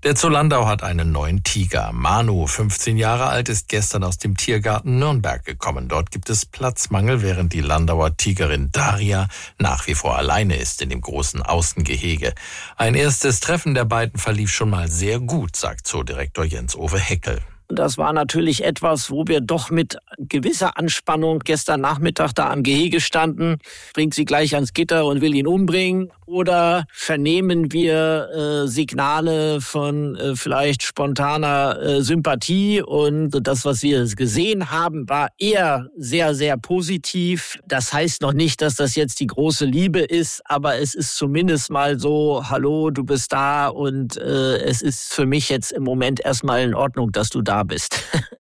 Der Zoo Landau hat einen neuen Tiger. Manu, 15 Jahre alt, ist gestern aus dem Tiergarten Nürnberg gekommen. Dort gibt es Platzmangel, während die Landauer Tigerin Daria nach wie vor alleine ist in dem großen Außengehege. Ein erstes Treffen der beiden verlief schon mal sehr gut, sagt Zoodirektor Jens-Ove Heckel. Das war natürlich etwas, wo wir doch mit gewisser Anspannung gestern Nachmittag da am Gehege standen. Bringt sie gleich ans Gitter und will ihn umbringen? Oder vernehmen wir Signale von vielleicht spontaner Sympathie? Und das, was wir gesehen haben, war eher sehr, sehr positiv. Das heißt noch nicht, dass das jetzt die große Liebe ist, aber es ist zumindest mal so, hallo, du bist da und es ist für mich jetzt im Moment erstmal in Ordnung, dass du da bist.